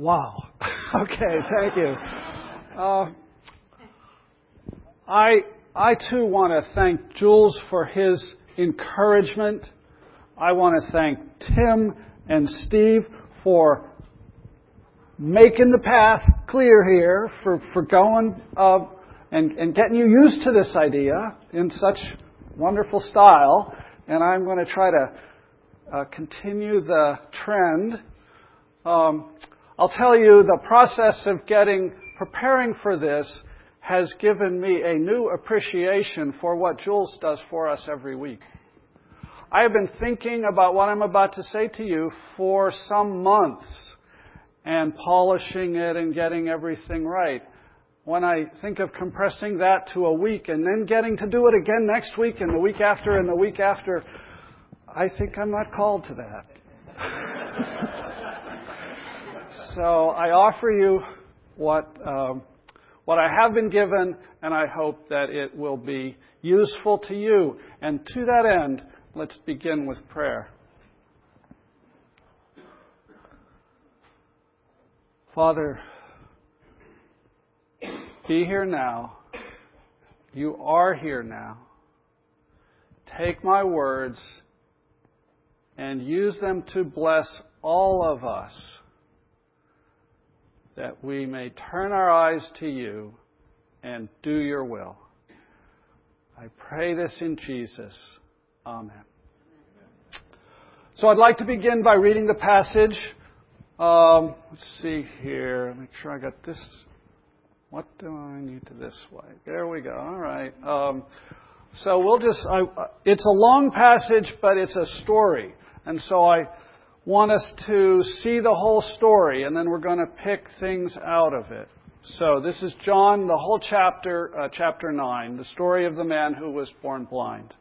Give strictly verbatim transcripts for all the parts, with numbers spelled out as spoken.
Wow. Okay, thank you. Uh, I I too want to thank Jules for his encouragement. I want to thank Tim and Steve for making the path clear here, for, for going uh, and, and getting you used to this idea in such wonderful style. And I'm going to try to uh, continue the trend. Um, I'll tell you, the process of getting, preparing for this has given me a new appreciation for what Jules does for us every week. I have been thinking about what I'm about to say to you for some months and polishing it and getting everything right. When I think of compressing that to a week and then getting to do it again next week and the week after and the week after, I think I'm not called to that. So I offer you what um, what I have been given, and I hope that it will be useful to you. And to that end, let's begin with prayer. Father, be here now. You are here now. Take my words and use them to bless all of us, that we may turn our eyes to you and do your will. I pray this in Jesus. Amen. So I'd like to begin by reading the passage. Um, let's see here. Make sure I got this. What do I need to this way? There we go. All right. Um, so we'll just, I, it's a long passage, but it's a story. And so I want us to see the whole story, and then we're going to pick things out of it. So this is John, the whole chapter, uh, chapter nine, the story of the man who was born blind.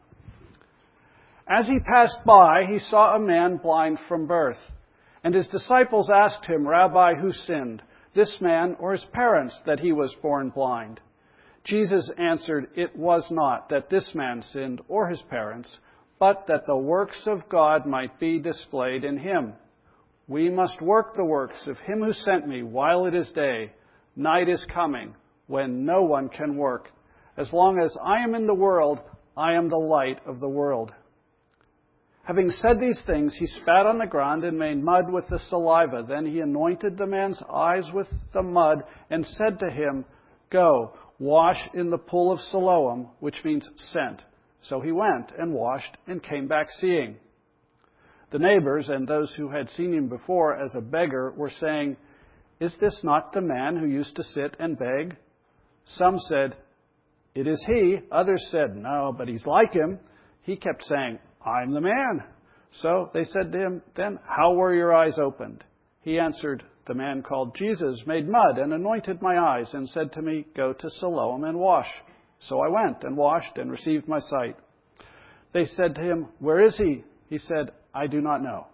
As he passed by, he saw a man blind from birth. And his disciples asked him, "Rabbi, who sinned, this man or his parents, that he was born blind?" Jesus answered, "It was not that this man sinned or his parents, but that the works of God might be displayed in him. We must work the works of him who sent me while it is day. Night is coming, when no one can work. As long as I am in the world, I am the light of the world." Having said these things, he spat on the ground and made mud with the saliva. Then he anointed the man's eyes with the mud and said to him, "Go, wash in the pool of Siloam," which means sent. So he went and washed and came back seeing. The neighbors and those who had seen him before as a beggar were saying, "Is this not the man who used to sit and beg?" Some said, "It is he." Others said, "No, but he's like him." He kept saying, "I'm the man." So they said to him, "Then how were your eyes opened?" He answered, "The man called Jesus made mud and anointed my eyes and said to me, 'Go to Siloam and wash.' So I went and washed and received my sight." They said to him, "Where is he?" He said, "I do not know."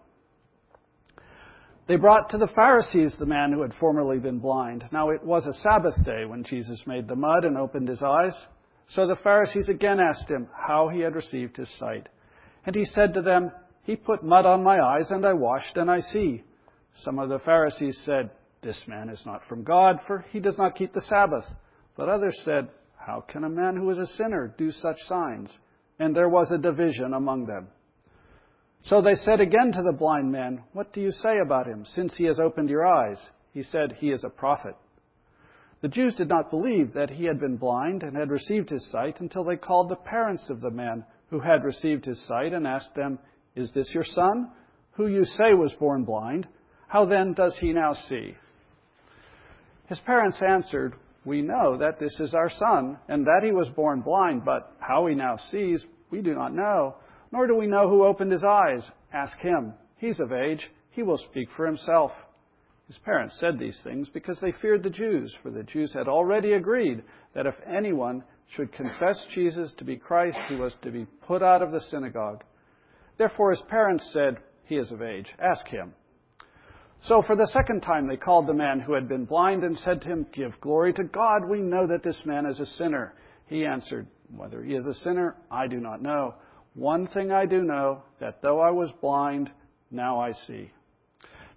They brought to the Pharisees the man who had formerly been blind. Now it was a Sabbath day when Jesus made the mud and opened his eyes. So the Pharisees again asked him how he had received his sight. And he said to them, "He put mud on my eyes, and I washed, and I see." Some of the Pharisees said, "This man is not from God, for he does not keep the Sabbath." But others said, "How can a man who is a sinner do such signs?" And there was a division among them. So they said again to the blind man, "What do you say about him, since he has opened your eyes?" He said, "He is a prophet." The Jews did not believe that he had been blind and had received his sight until they called the parents of the man who had received his sight and asked them, "Is this your son, who you say was born blind? How then does he now see?" His parents answered, "We know that this is our son, and that he was born blind, but how he now sees, we do not know, nor do we know who opened his eyes. Ask him. He's of age. He will speak for himself." His parents said these things because they feared the Jews, for the Jews had already agreed that if anyone should confess Jesus to be Christ, he was to be put out of the synagogue. Therefore his parents said, "He is of age. Ask him." So for the second time they called the man who had been blind and said to him, "Give glory to God. We know that this man is a sinner." He answered, "Whether he is a sinner, I do not know. One thing I do know, that though I was blind, now I see."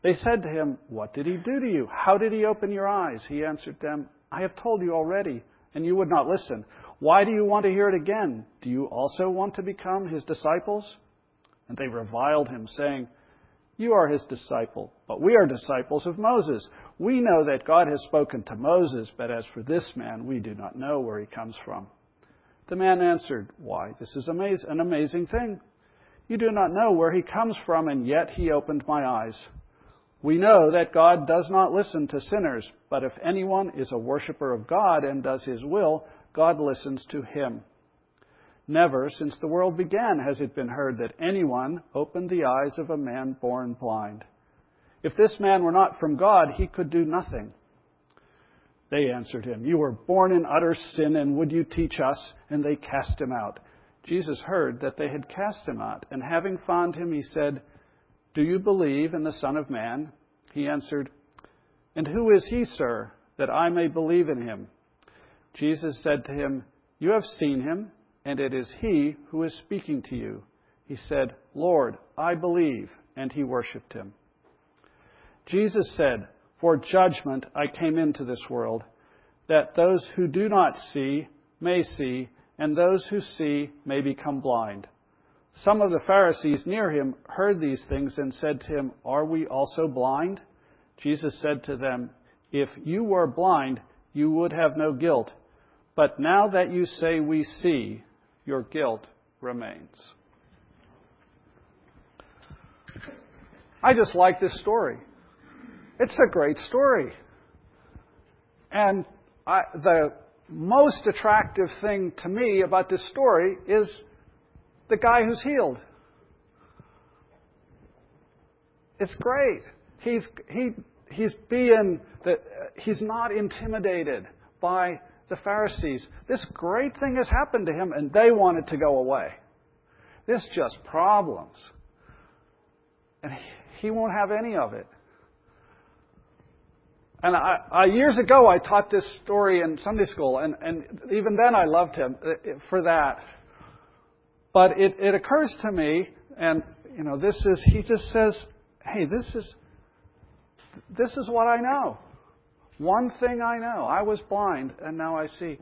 They said to him, "What did he do to you? How did he open your eyes?" He answered them, "I have told you already, and you would not listen. Why do you want to hear it again? Do you also want to become his disciples?" And they reviled him, saying, "You are his disciple, but we are disciples of Moses. We know that God has spoken to Moses, but as for this man, we do not know where he comes from." The man answered, "Why, this is amaz- an amazing thing. You do not know where he comes from, and yet he opened my eyes. We know that God does not listen to sinners, but if anyone is a worshiper of God and does his will, God listens to him. Never since the world began has it been heard that anyone opened the eyes of a man born blind. If this man were not from God, he could do nothing." They answered him, "You were born in utter sin, and would you teach us?" And they cast him out. Jesus heard that they had cast him out, and having found him, he said, "Do you believe in the Son of Man?" He answered, "And who is he, sir, that I may believe in him?" Jesus said to him, "You have seen him, and it is he who is speaking to you." He said, "Lord, I believe," and he worshipped him. Jesus said, "For judgment I came into this world, that those who do not see may see, and those who see may become blind." Some of the Pharisees near him heard these things and said to him, "Are we also blind?" Jesus said to them, "If you were blind, you would have no guilt. But now that you say we see, your guilt remains." I just like this story. It's a great story. And I, the most attractive thing to me about this story is the guy who's healed. It's great. He's he he's being that he's not intimidated by the Pharisees. This great thing has happened to him, and they want it to go away. This just problems, and he won't have any of it. And I, I, years ago, I taught this story in Sunday school, and, and even then, I loved him for that. But it, it occurs to me, and you know, this is he just says, "Hey, this is this is what I know. One thing I know: I was blind, and now I see."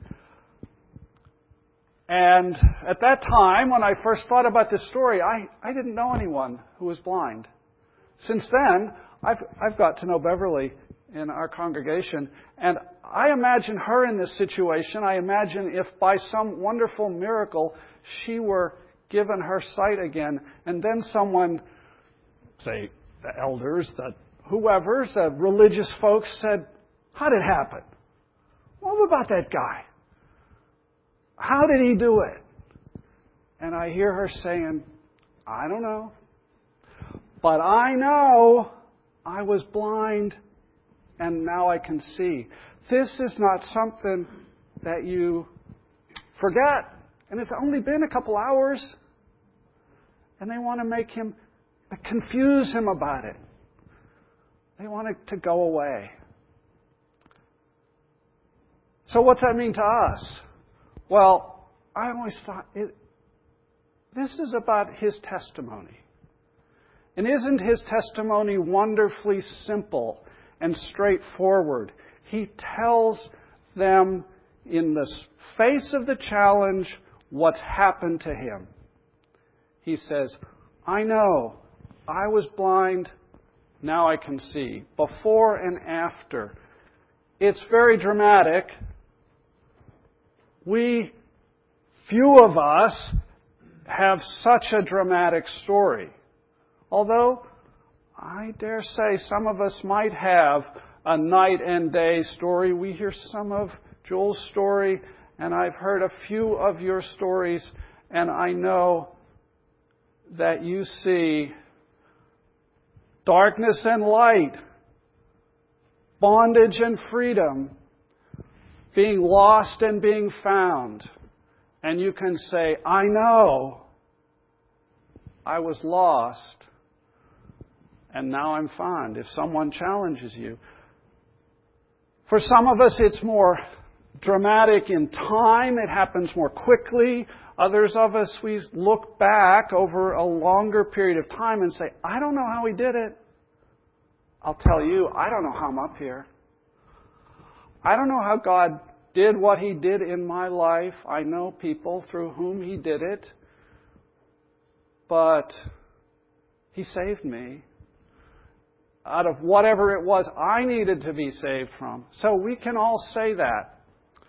And at that time, when I first thought about this story, I, I didn't know anyone who was blind. Since then, I've I've got to know Beverly in our congregation, and I imagine her in this situation. I imagine if by some wonderful miracle she were given her sight again, and then someone, say the elders, the whoever's, the religious folks said, "How did it happen? What about that guy? How did he do it?" And I hear her saying, "I don't know. But I know I was blind and now I can see." This is not something that you forget. And it's only been a couple hours. And they want to make him, confuse him about it. They want it to go away. So what's that mean to us? Well, I always thought, it, this is about his testimony. And isn't his testimony wonderfully simple and straightforward? He tells them in the face of the challenge what's happened to him. He says, "I know, I was blind, now I can see." Before and after. It's very dramatic. We, few of us, have such a dramatic story. Although, I dare say some of us might have a night and day story. We hear some of Joel's story, and I've heard a few of your stories, and I know that you see darkness and light, bondage and freedom, being lost and being found. And you can say, "I know I was lost, and now I'm found," if someone challenges you. For some of us, it's more dramatic in time. It happens more quickly. Others of us, we look back over a longer period of time and say, "I don't know how he did it. I'll tell you, I don't know how I'm up here. I don't know how God did what He did in my life. I know people through whom He did it. But He saved me out of whatever it was I needed to be saved from. So we can all say that.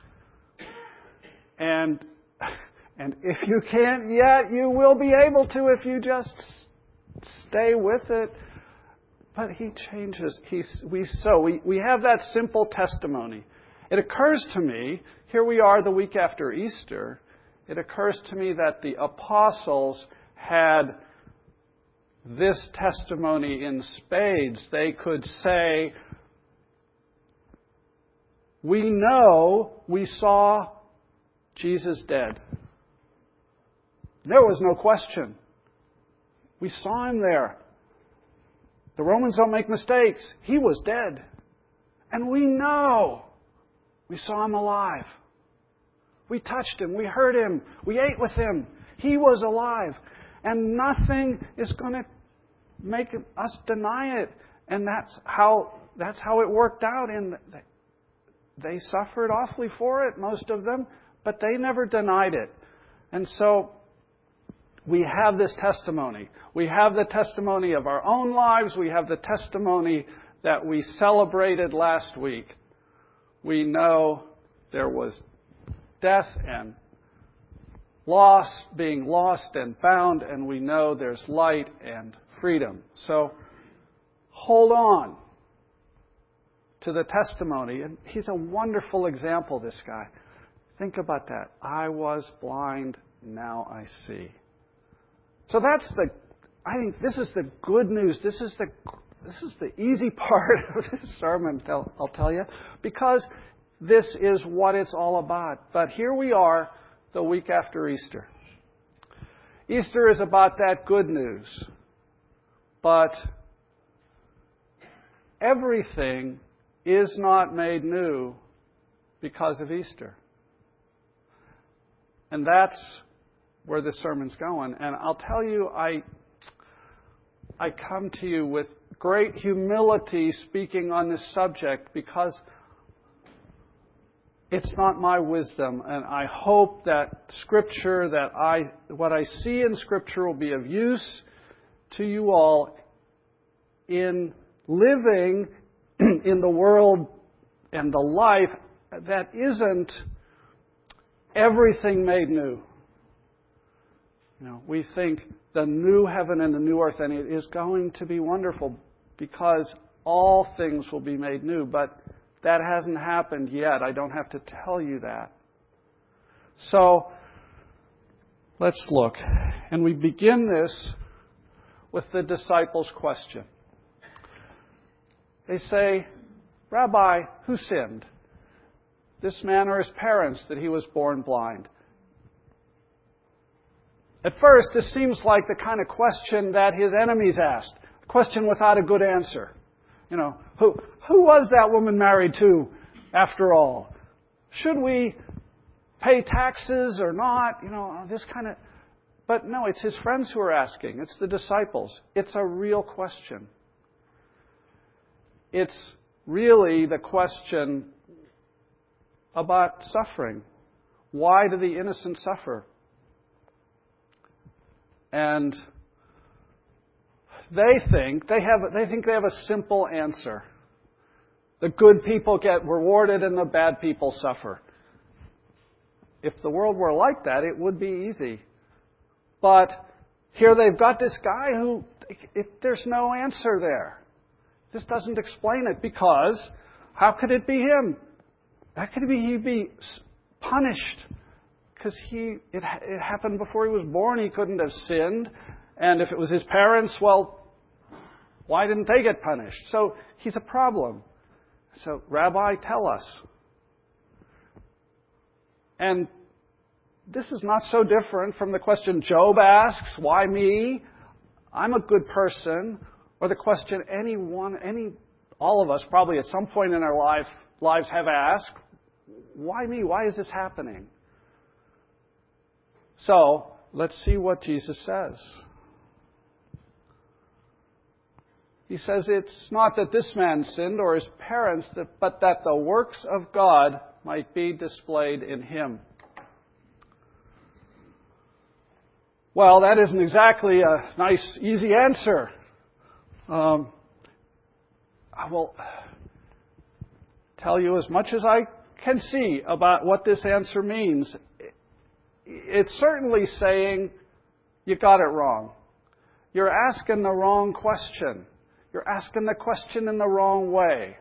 And and if you can't yet, you will be able to if you just stay with it. But He changes. He's, we so we, we have that simple testimony. It occurs to me, here we are the week after Easter, it occurs to me that the apostles had this testimony in spades. They could say, we know we saw Jesus dead. There was no question. We saw Him there. The Romans don't make mistakes. He was dead. And we know we saw Him alive. We touched Him. We heard Him. We ate with Him. He was alive. And nothing is going to make us deny it. And that's how that's how it worked out. In the, they suffered awfully for it, most of them, but they never denied it. And so we have this testimony. We have the testimony of our own lives. We have the testimony that we celebrated last week. We know there was death and loss, being lost and found, and we know there's light and freedom. So hold on to the testimony. And he's a wonderful example, this guy. Think about that. I was blind, now I see. So that's the, I think this is the good news. This is the this is the easy part of this sermon, I'll tell you, because this is what it's all about. But here we are the week after Easter. Easter is about that good news. But everything is not made new because of Easter. And that's where the sermon's going. And I'll tell you, I I come to you with great humility speaking on this subject because it's not my wisdom. And I hope that Scripture, that I what I see in Scripture will be of use to you all in living in the world and the life that isn't everything made new. You know, we think the new heaven and the new earth, and it is going to be wonderful because all things will be made new. But that hasn't happened yet. I don't have to tell you that. So, let's look. And we begin this with the disciples' question. They say, Rabbi, who sinned? This man or his parents that he was born blind? At first, this seems like the kind of question that his enemies asked. A question without a good answer. You know, who who was that woman married to, after all? Should we pay taxes or not? You know, this kind of... But no, it's his friends who are asking. It's the disciples. It's a real question. It's really the question about suffering. Why do the innocent suffer? And they think they have they think they have a simple answer. The good people get rewarded and the bad people suffer. If the world were like that, it would be easy. But here they've got this guy who, if there's no answer there. This doesn't explain it because how could it be him? How could he be punished? Because he it, it happened before he was born. He couldn't have sinned. And if it was his parents, well, why didn't they get punished? So he's a problem. So, Rabbi, tell us. And this is not so different from the question Job asks, why me? I'm a good person. Or the question anyone, any, all of us probably at some point in our life, lives have asked, why me? Why is this happening? So, let's see what Jesus says. He says it's not that this man sinned or his parents, but that the works of God might be displayed in him. Well, that isn't exactly a nice, easy answer. Um, I will tell you as much as I can see about what this answer means. It's certainly saying you got it wrong. You're asking the wrong question. You're asking the question in the wrong way.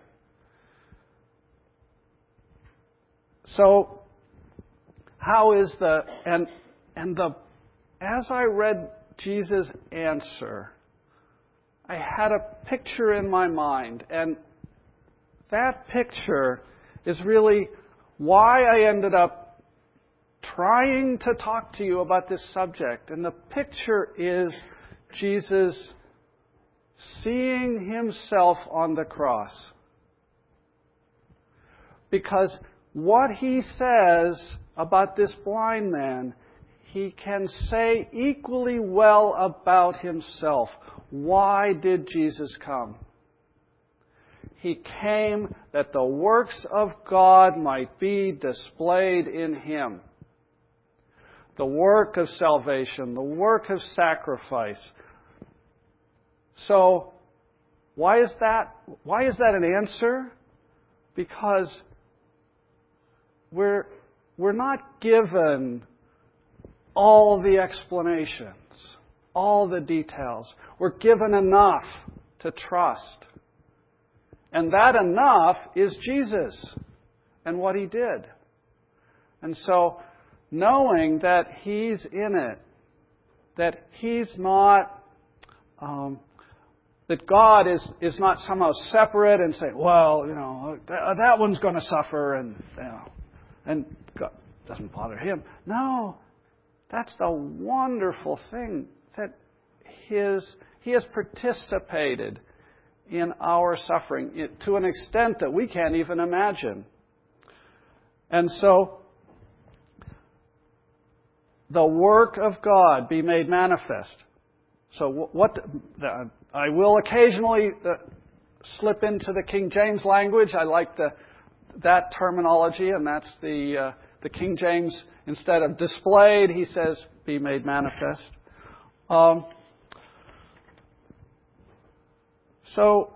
So, how is the, and, and the, as I read Jesus' answer, I had a picture in my mind, and that picture is really why I ended up trying to talk to you about this subject. And the picture is Jesus seeing himself on the cross. Because what he says about this blind man, he can say equally well about himself. Why did Jesus come? He came that the works of God might be displayed in him. The work of salvation, the work of sacrifice. So, why is that? Why is that an answer? Because we're we're not given all the explanations, all the details. We're given enough to trust. And that enough is Jesus and what he did. And so, knowing that he's in it, that he's not, um, that God is, is not somehow separate and saying, well, you know, that, that one's going to suffer and, you know, and God doesn't bother him. No, that's the wonderful thing, that his, he has participated in our suffering to an extent that we can't even imagine. And so, the work of God be made manifest. So what the, I will occasionally uh, slip into the King James language. I like the that terminology, and that's the uh, the King James. Instead of displayed, he says, "Be made manifest." Um, so,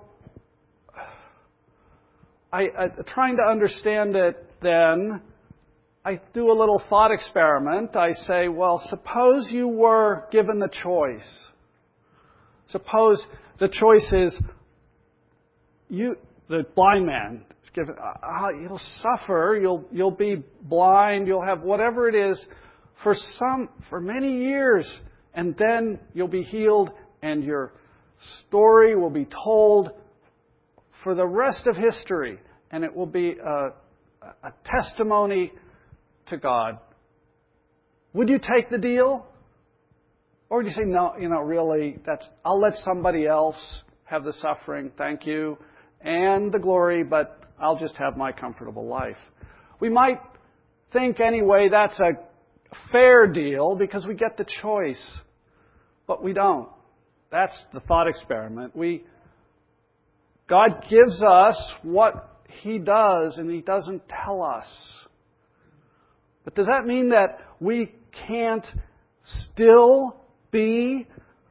I, I trying to understand it. Then I do a little thought experiment. I say, well, suppose you were given the choice. Suppose the choice is you, the blind man, is given. Uh, you'll suffer. You'll you'll be blind. You'll have whatever it is for some for many years, and then you'll be healed, and your story will be told for the rest of history, and it will be a, a testimony to God. Would you take the deal? Or would you say, no, you know, really, that's, I'll let somebody else have the suffering, thank you, and the glory, but I'll just have my comfortable life. We might think anyway that's a fair deal because we get the choice, but we don't. That's the thought experiment. We, God gives us what He does, and He doesn't tell us. But does that mean that we can't still be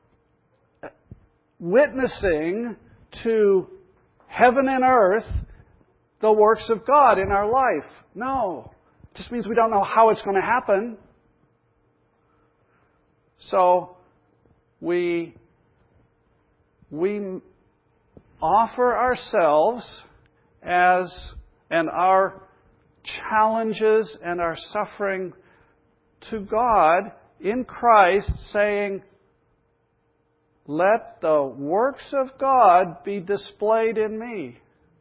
witnessing to heaven and earth the works of God in our life? No. It just means we don't know how it's going to happen. So we we offer ourselves as and our challenges and our suffering to God in Christ, saying, let the works of God be displayed in me.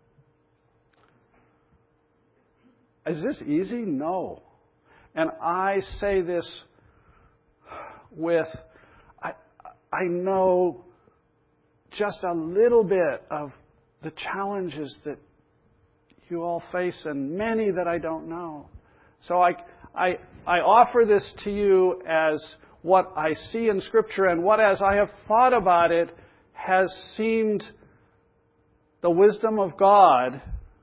Is this easy? No. And I say this with, I, I know just a little bit of the challenges that you all face, and many that I don't know. So I, I, I offer this to you as what I see in Scripture, and what, as I have thought about it, has seemed the wisdom of God,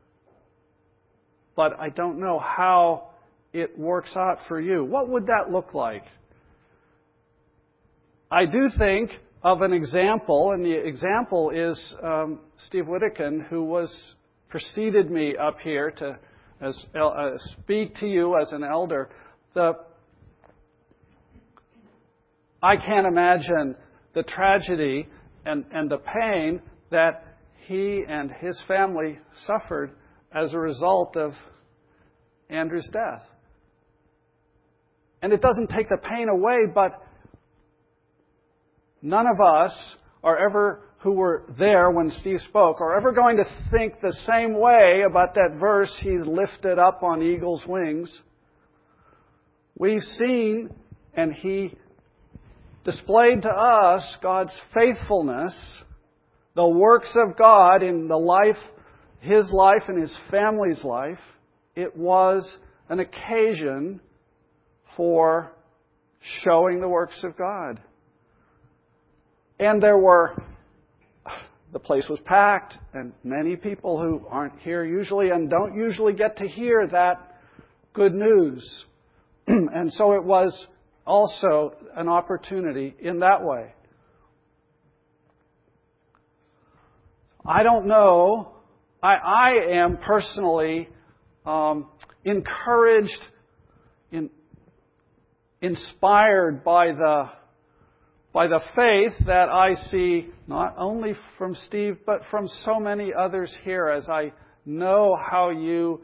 but I don't know how it works out for you. What would that look like? I do think of an example, and the example is um, Steve Whittakin, who was preceded me up here to as uh, speak to you as an elder. The I can't imagine the tragedy and, and the pain that he and his family suffered as a result of Andrew's death. And it doesn't take the pain away, but none of us are ever, who were there when Steve spoke, are ever going to think the same way about that verse, he's lifted up on eagle's wings. We've seen, and he displayed to us God's faithfulness, the works of God in the life, his life and his family's life. It was an occasion for showing the works of God. And there were, the place was packed, and many people who aren't here usually and don't usually get to hear that good news. And so it was also an opportunity in that way. I don't know. I, I am personally um, encouraged, in, inspired by the by the faith that I see not only from Steve but from so many others here, as I know how you,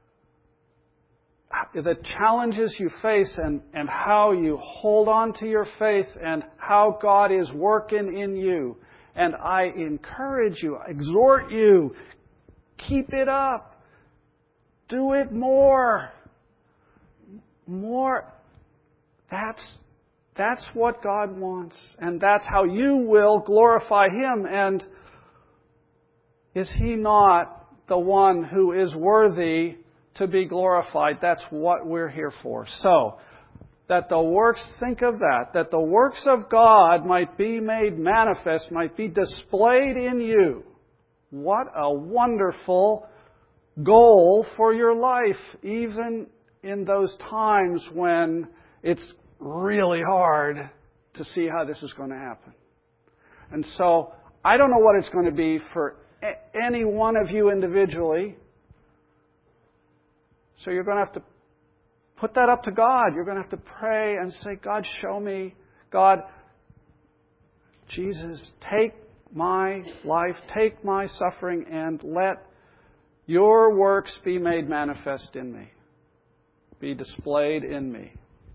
the challenges you face and, and how you hold on to your faith and how God is working in you. And I encourage you, exhort you, keep it up. Do it more. More. That's, that's what God wants. And that's how you will glorify Him. And is He not the one who is worthy to be glorified? That's what we're here for. So, that the works, think of that, that the works of God might be made manifest, might be displayed in you. What a wonderful goal for your life, even in those times when it's really hard to see how this is going to happen. And so, I don't know what it's going to be for any one of you individually. So you're going to have to put that up to God. You're going to have to pray and say, God, show me. God, Jesus, take my life, take my suffering, and let your works be made manifest in me, be displayed in me.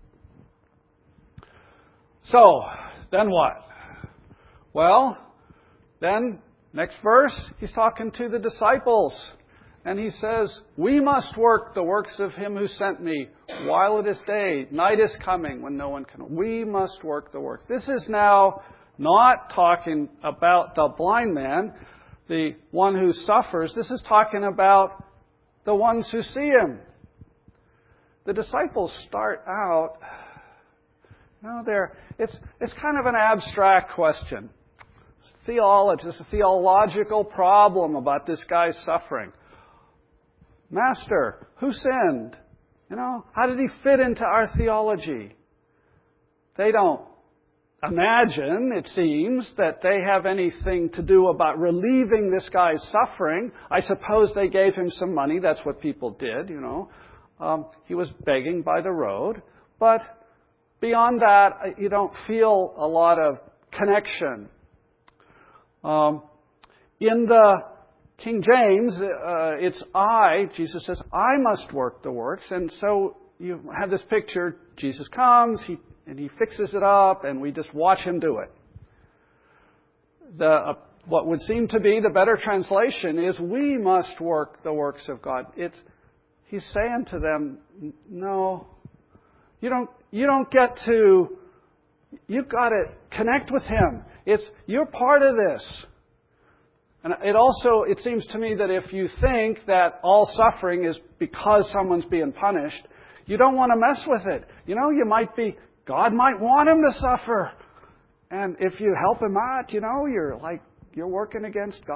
So, then what? Well, then, next verse, he's talking to the disciples. And he says, we must work the works of Him who sent me while it is day. Night is coming when no one can. We must work the works. This is now not talking about the blind man, the one who suffers. This is talking about the ones who see Him. The disciples start out, you know, they're, it's, it's kind of an abstract question. It's theology, it's a theological problem about this guy's suffering. Master, who sinned? You know, how does He fit into our theology? They don't imagine, it seems, that they have anything to do about relieving this guy's suffering. I suppose they gave him some money. That's what people did, you know. Um, he was begging by the road. But beyond that, you don't feel a lot of connection. Um, in the King James, uh, it's I, Jesus says, I must work the works. And so you have this picture, Jesus comes, he and he fixes it up, and we just watch Him do it. The uh, what would seem to be the better translation is, we must work the works of God. It's He's saying to them, no, you don't you don't get to, you've got to connect with Him. It's you're part of this. And it also, it seems to me that if you think that all suffering is because someone's being punished, you don't want to mess with it. You know, you might be, God might want him to suffer. And if you help him out, you know, you're like, you're working against God.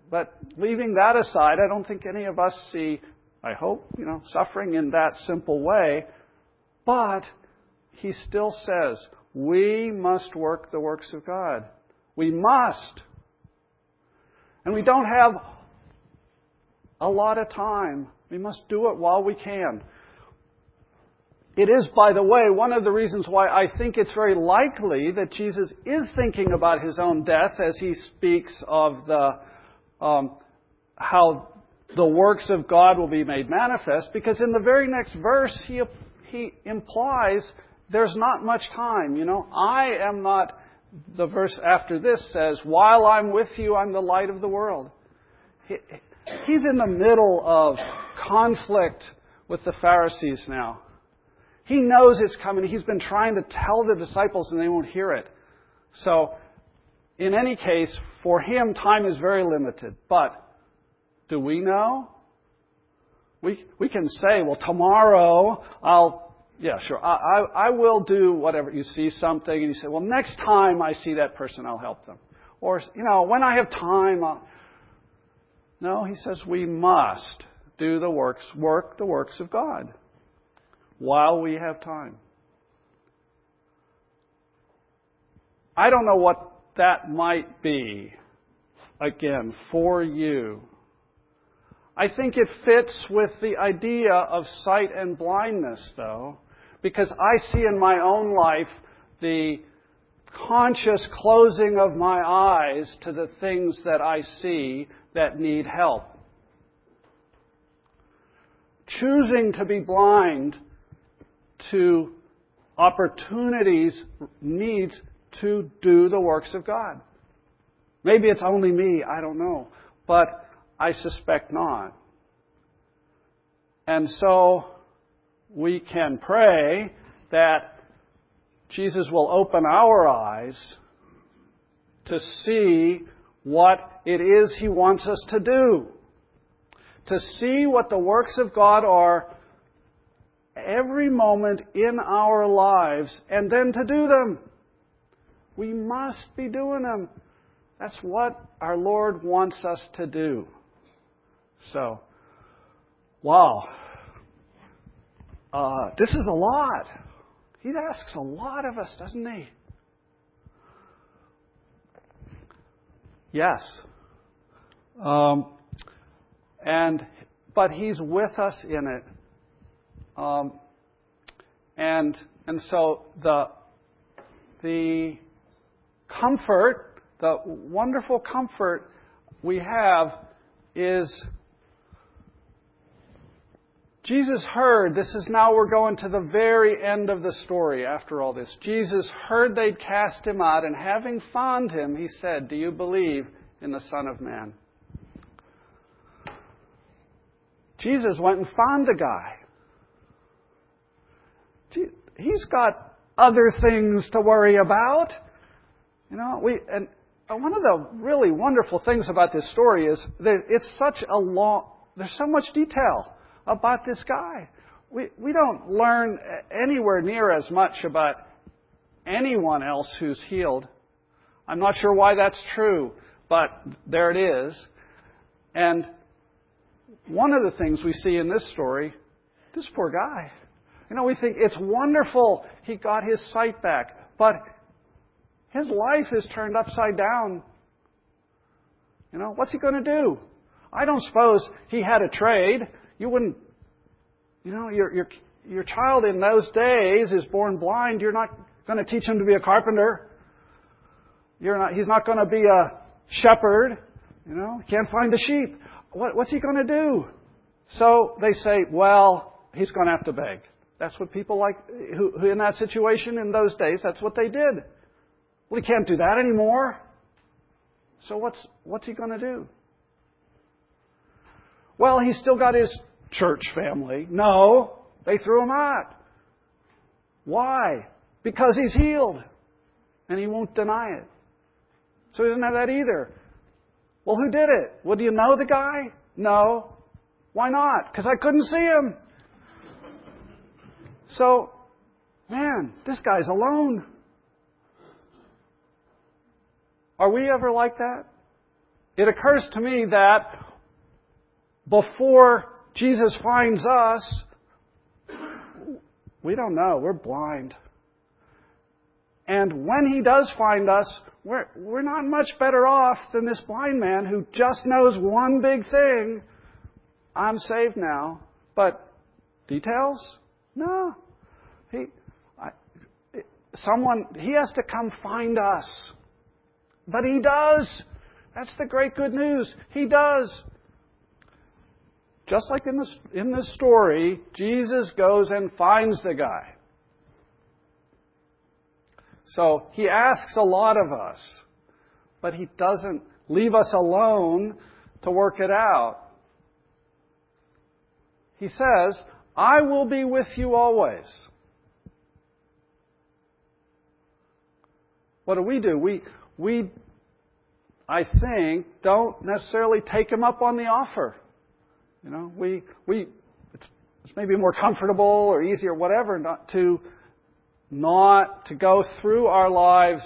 but leaving that aside, I don't think any of us see, I hope, you know, suffering in that simple way. But he still says, we must work the works of God. We must. And we don't have a lot of time. We must do it while we can. It is, by the way, one of the reasons why I think it's very likely that Jesus is thinking about his own death as he speaks of the um, how the works of God will be made manifest, because in the very next verse he he implies there's not much time. You know, I am not, the verse after this says, while I'm with you, I'm the light of the world. He, he's in the middle of conflict with the Pharisees now. He knows it's coming. He's been trying to tell the disciples and they won't hear it. So, in any case, for him, time is very limited. But, do we know? We we can say, well, tomorrow I'll, yeah, sure, I, I, I will do whatever. You see something and you say, well, next time I see that person, I'll help them. Or, you know, when I have time, I'll... No, he says we must do the works, work the works of God while we have time. I don't know what that might be, again, for you. I think it fits with the idea of sight and blindness, though, because I see in my own life the conscious closing of my eyes to the things that I see that need help. Choosing to be blind to opportunities needs to do the works of God. Maybe it's only me, I don't know. But I suspect not. And so we can pray that Jesus will open our eyes to see what it is He wants us to do. To see what the works of God are every moment in our lives, and then to do them. We must be doing them. That's what our Lord wants us to do. So, wow. Uh, this is a lot. He asks a lot of us, doesn't he? Yes. Um, and but He's with us in it. Um, and and so the the comfort, the wonderful comfort we have is Jesus heard, this is now we're going to the very end of the story after all this. Jesus heard they'd cast him out, and having found him, he said, do you believe in the Son of Man? Jesus went and found the guy. He's got other things to worry about. You know, we and one of the really wonderful things about this story is that it's such a long, there's so much detail about this guy. We we don't learn anywhere near as much about anyone else who's healed. I'm not sure why that's true, but there it is. And one of the things we see in this story, this poor guy, you know, we think it's wonderful he got his sight back, but his life is turned upside down. You know, what's he going to do? I don't suppose he had a trade. You wouldn't, you know, your your your child in those days is born blind. You're not going to teach him to be a carpenter. You're not. He's not going to be a shepherd. You know, can't find the sheep. What, what's he going to do? So they say, well, he's going to have to beg. That's what people like who, who in that situation in those days. That's what they did. Well, he can't do that anymore. So what's what's he going to do? Well, he's still got his church family. No, they threw him out. Why? Because he's healed. And he won't deny it. So he doesn't have that either. Well, who did it? Well, do you know the guy? No. Why not? Because I couldn't see him. So, man, this guy's alone. Are we ever like that? it occurs to me that before Jesus finds us, we don't know. We're blind. And when He does find us, we're, we're not much better off than this blind man who just knows one big thing. I'm saved now. But details? No. He, I, someone, He has to come find us. But He does. That's the great good news. He does. Just like in this, in this story, Jesus goes and finds the guy. So He asks a lot of us, but He doesn't leave us alone to work it out. He says, I will be with you always. What do we do? We, we, I think, don't necessarily take Him up on the offer. You know, we, we, it's, it's maybe more comfortable or easier, whatever, not to, not to go through our lives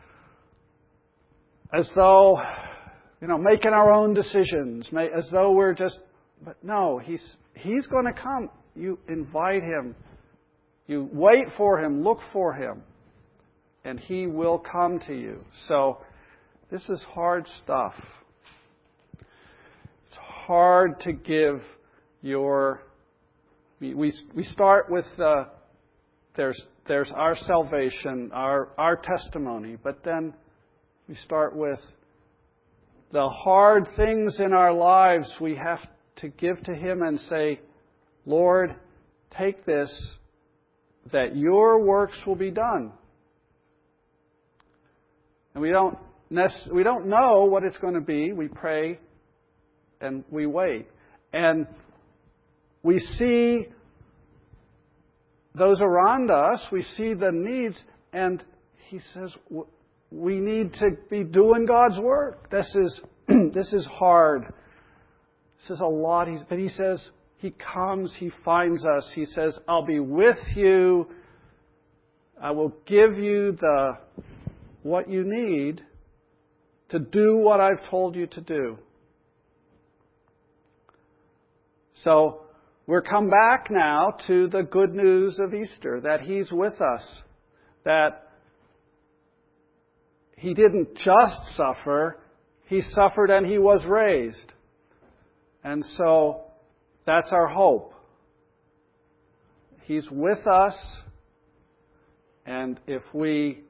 as though, you know, making our own decisions, as though we're just, but no, He's, He's going to come. You invite Him. You wait for Him, look for Him, and He will come to you. So, this is hard stuff. It's hard to give your... We, we, we start with uh, there's, there's our salvation, our, our testimony, but then we start with the hard things in our lives we have to give to Him and say, Lord, take this, that your works will be done. And we don't nec- we don't know what it's going to be. We pray and we wait. And we see those around us, we see the needs, and He says we need to be doing God's work. This is this is hard. This is a lot. But He says, He comes, He finds us. He says, I'll be with you. I will give you the what you need to do what I've told you to do. So, we're come back now to the good news of Easter, that He's with us, that He didn't just suffer, He suffered and He was raised. And so, that's our hope. He's with us, and if we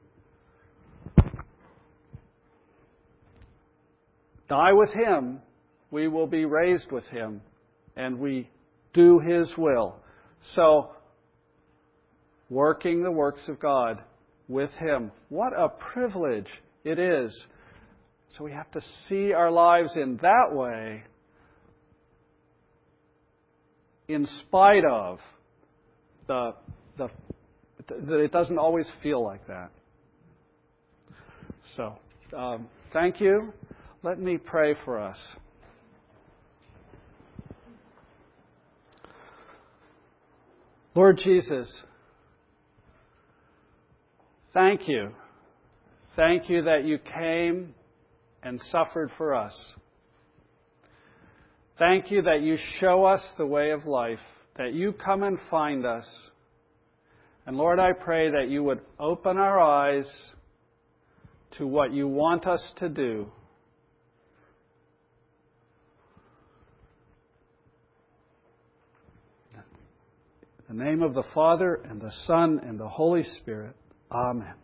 die with Him, we will be raised with Him, and we do His will. So, working the works of God with Him. What a privilege it is. So we have to see our lives in that way, in spite of the, the, it doesn't always feel like that. So, um, thank you. Let me pray for us. Lord Jesus, thank you. Thank you that you came and suffered for us. Thank you that you show us the way of life, that you come and find us. And Lord, I pray that you would open our eyes to what you want us to do. In the name of the Father, and the Son, and the Holy Spirit. Amen.